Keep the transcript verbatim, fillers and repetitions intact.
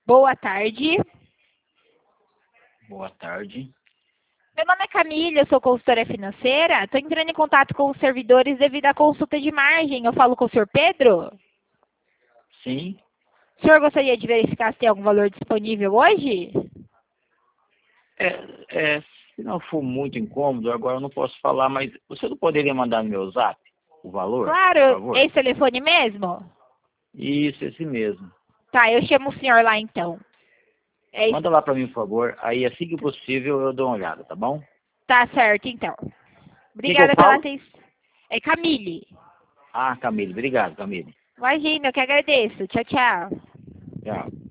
Boa tarde. Boa tarde. Meu nome é Camila, eu sou consultora financeira. Estou entrando em contato com os servidores devido à consulta de margem. Eu falo com o senhor Pedro? Sim. O senhor gostaria de verificar se tem algum valor disponível hoje? É, é, se não for muito incômodo, agora eu não posso falar, mas você não poderia mandar no meu zap o valor, por Claro, favor? esse telefone mesmo? Isso, esse mesmo. Tá, eu chamo o senhor lá então. É isso. Manda lá para mim, por favor. Aí, assim que possível, eu dou uma olhada, tá bom? Tá certo, então. Quem que eu Obrigada pela falo? atenção. É Camille. Ah, Camille. Obrigado, Camille. Imagina, eu que agradeço. Tchau, tchau. Tchau.